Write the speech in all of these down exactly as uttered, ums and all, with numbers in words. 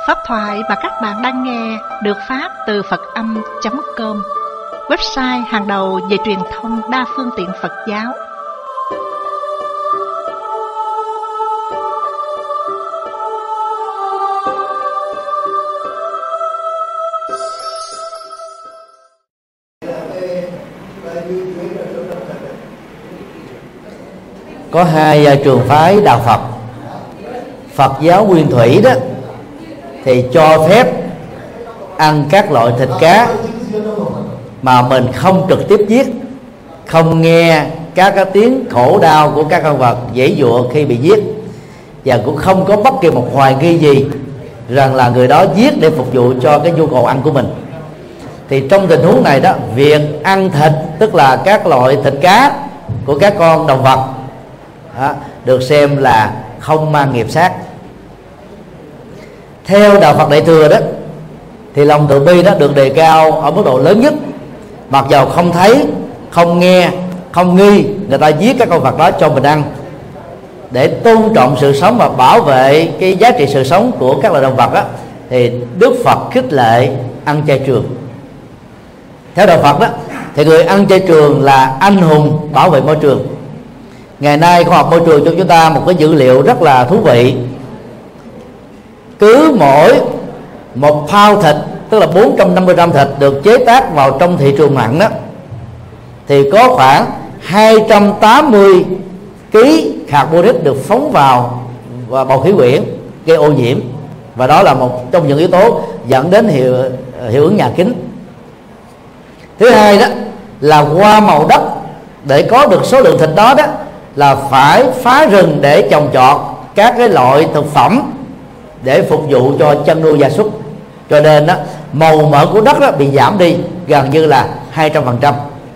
Pháp thoại mà các bạn đang nghe được phát từ Phật Âm chấm com, website hàng đầu về truyền thông đa phương tiện Phật giáo. Có hai trường phái đạo Phật. Phật giáo Nguyên Thủy đó thì cho phép ăn các loại thịt cá mà mình không trực tiếp giết, không nghe các cái tiếng khổ đau của các con vật giãy giụa khi bị giết, và cũng không có bất kỳ một hoài nghi gì rằng là người đó giết để phục vụ cho cái nhu cầu ăn của mình. Thì trong tình huống này đó, việc ăn thịt, tức là các loại thịt cá của các con động vật đó, được xem là không mang nghiệp sát. Theo đạo Phật Đại Thừa đó thì lòng từ bi đó được đề cao ở mức độ lớn nhất, mặc dầu không thấy, không nghe, không nghi người ta giết các con vật đó cho mình ăn, để tôn trọng sự sống và bảo vệ cái giá trị sự sống của các loài động vật đó, thì Đức Phật khích lệ ăn chay trường. Theo đạo Phật đó thì người ăn chay trường là anh hùng bảo vệ môi trường. Ngày nay khoa học môi trường cho chúng ta một cái dữ liệu rất là thú vị. Cứ mỗi một pound thịt, tức là bốn trăm năm mươi gram thịt được chế tác vào trong thị trường mặn đó, thì có khoảng hai trăm tám mươi ký carbonic được phóng vào và bầu khí quyển gây ô nhiễm, và đó là một trong những yếu tố dẫn đến hiệu, hiệu ứng nhà kính. Thứ hai đó là qua màu đất, để có được số lượng thịt đó đó là phải phá rừng để trồng trọt các cái loại thực phẩm để phục vụ cho chăn nuôi gia súc, cho nên đó màu mỡ của đất đó bị giảm đi gần như là hai trăm phần trăm.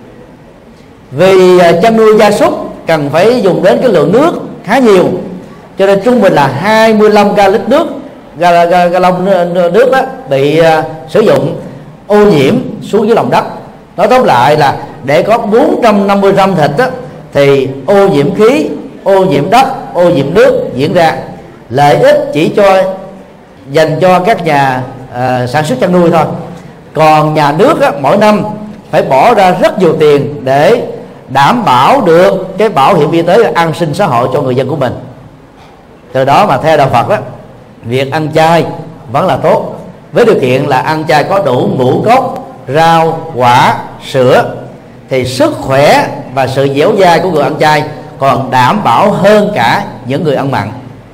Vì chăn nuôi gia súc cần phải dùng đến cái lượng nước khá nhiều, cho nên trung bình là hai mươi lăm ga lít nước ga, ga, ga lông nước đó bị uh, sử dụng ô nhiễm xuống dưới lòng đất. Nói tóm lại là để có bốn trăm năm mươi gram thịt đó, thì ô nhiễm khí, ô nhiễm đất, ô nhiễm nước diễn ra. Lợi ích chỉ cho dành cho các nhà uh, sản xuất chăn nuôi thôi, còn nhà nước á, mỗi năm phải bỏ ra rất nhiều tiền để đảm bảo được cái bảo hiểm y tế, an sinh xã hội cho người dân của mình. Từ đó mà theo đạo Phật đó, việc ăn chay vẫn là tốt, với điều kiện là ăn chay có đủ ngũ cốc, rau, quả, sữa, thì sức khỏe và sự dẻo dai của người ăn chay còn đảm bảo hơn cả những người ăn mặn.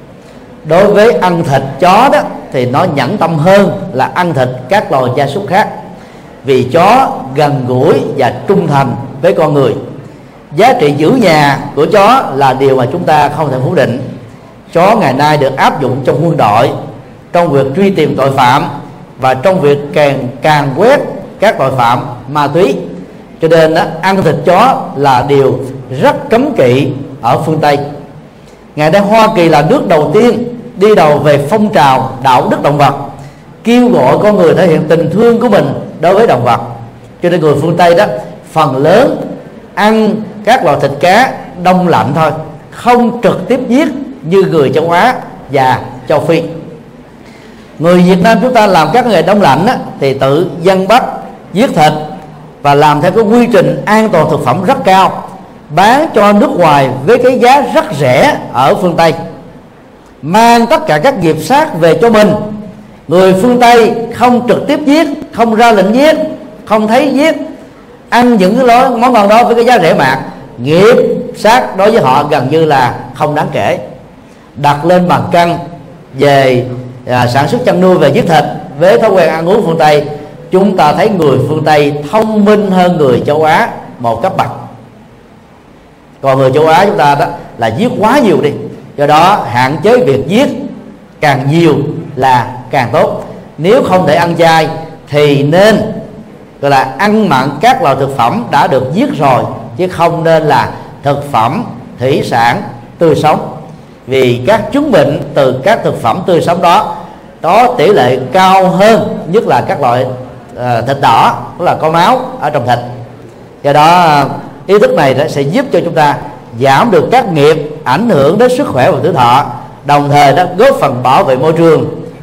Đối với ăn thịt chó đó thì nó nhẫn tâm hơn là ăn thịt các loài gia súc khác, vì chó gần gũi và trung thành với con người. Giá trị giữ nhà của chó là điều mà chúng ta không thể phủ định. Chó ngày nay được áp dụng trong quân đội, trong việc truy tìm tội phạm và trong việc càng càng quét các tội phạm ma túy. Cho nên đó, ăn thịt chó là điều rất cấm kỵ ở phương Tây. Ngày nay Hoa Kỳ là nước đầu tiên đi đầu về phong trào đạo đức động vật, kêu gọi con người thể hiện tình thương của mình đối với động vật. Cho nên người phương Tây đó phần lớn ăn các loại thịt cá đông lạnh thôi, không trực tiếp giết như người châu Á và châu Phi. Người Việt Nam chúng ta làm các nghề đông lạnh á, thì tự dân bắt giết thịt và làm theo cái quy trình an toàn thực phẩm rất cao, bán cho nước ngoài với cái giá rất rẻ ở phương Tây, mang tất cả các nghiệp sát về cho mình. Người phương Tây không trực tiếp giết, không ra lệnh giết, không thấy giết, ăn những cái món ngon đó với cái giá rẻ mạt, nghiệp sát đối với họ gần như là không đáng kể. Đặt lên bàn cân về à, sản xuất chăn nuôi về giết thịt với thói quen ăn uống phương Tây, chúng ta thấy người phương Tây thông minh hơn người châu Á một cấp bậc. Còn người châu Á chúng ta đó là giết quá nhiều đi, do đó hạn chế việc giết càng nhiều là càng tốt. Nếu không thể ăn chay thì nên gọi là ăn mặn các loại thực phẩm đã được giết rồi, chứ không nên là thực phẩm thủy sản tươi sống, vì các chứng bệnh từ các thực phẩm tươi sống đó có tỷ lệ cao hơn, nhất là các loại uh, thịt đỏ, tức là có máu ở trong thịt. Do đó ý thức này sẽ giúp cho chúng ta giảm được các nghiệp ảnh hưởng đến sức khỏe và tuổi thọ, đồng thời nó góp phần bảo vệ môi trường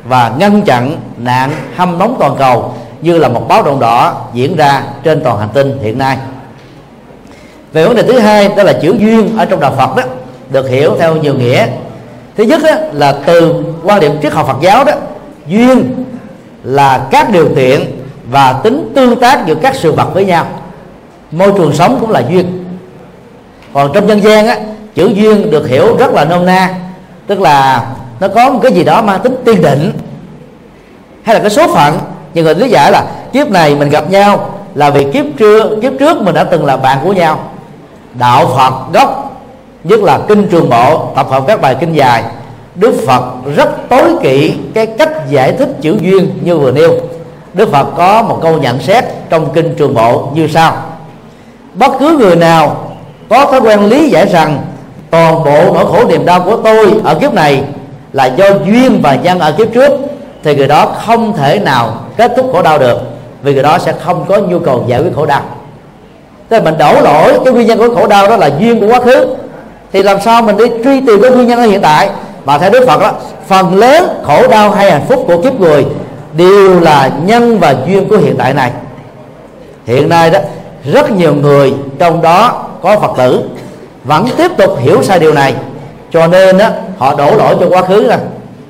và ngăn chặn nạn hâm nóng toàn cầu như là một báo động đỏ diễn ra trên toàn hành tinh hiện nay. Về vấn đề thứ hai, đó là chữ duyên ở trong đạo Phật đó được hiểu theo nhiều nghĩa. Thứ nhất đó, là từ quan điểm triết học Phật giáo đó, duyên là các điều kiện và tính tương tác giữa các sự vật với nhau. Môi trường sống cũng là duyên. Còn trong dân gian á, chữ duyên được hiểu rất là nôm na, tức là nó có một cái gì đó mang tính tiên định hay là cái số phận. Nhiều người lý giải là kiếp này mình gặp nhau là vì kiếp trước kiếp trước mình đã từng là bạn của nhau. Đạo Phật gốc, nhất là kinh Trường Bộ, tập hợp các bài kinh dài, Đức Phật rất tối kỵ cái cách giải thích chữ duyên như vừa nêu. Đức Phật có một câu nhận xét trong kinh Trường Bộ như sau: bất cứ người nào có thói quen lý giải rằng toàn bộ nỗi khổ niềm đau của tôi ở kiếp này là do duyên và nhân ở kiếp trước, thì người đó không thể nào kết thúc khổ đau được, vì người đó sẽ không có nhu cầu giải quyết khổ đau. Tức là mình đổ lỗi cái nguyên nhân của khổ đau đó là duyên của quá khứ, thì làm sao mình đi truy tìm cái nguyên nhân ở hiện tại? Mà theo Đức Phật đó, phần lớn khổ đau hay hạnh phúc của kiếp người đều là nhân và duyên của hiện tại này. Hiện nay đó, rất nhiều người trong đó có Phật tử vẫn tiếp tục hiểu sai điều này, cho nên đó, họ đổ lỗi cho quá khứ ra,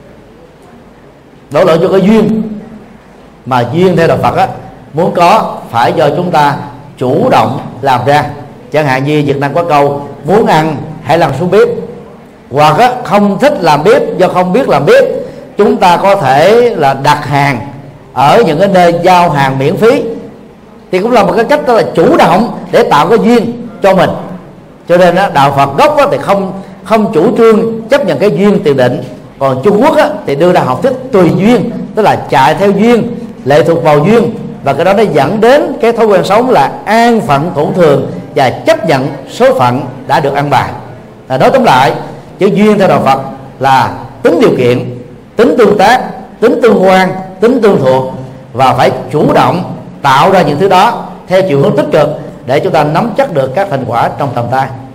đổ lỗi cho cái duyên. Mà duyên theo đạo Phật á, muốn có phải do chúng ta chủ động làm ra. Chẳng hạn như Việt Nam có câu muốn ăn hãy làm xuống bếp, hoặc á, không thích làm bếp do không biết làm bếp, chúng ta có thể là đặt hàng ở những cái nơi giao hàng miễn phí, thì cũng là một cái cách đó là chủ động để tạo cái duyên cho mình. Cho nên đó, đạo Phật gốc đó, thì không không chủ trương chấp nhận cái duyên tiền định. Còn Trung Quốc đó, thì đưa ra học thuyết tùy duyên, tức là chạy theo duyên, lệ thuộc vào duyên, và cái đó nó dẫn đến cái thói quen sống là an phận thủ thường và chấp nhận số phận đã được ăn bài. À, nói tóm lại, chữ duyên theo đạo Phật là tính điều kiện, tính tương tác, tính tương quan, tính tương thuộc, và phải chủ động tạo ra những thứ đó theo chiều hướng tích cực để chúng ta nắm chắc được các thành quả trong tầm tay.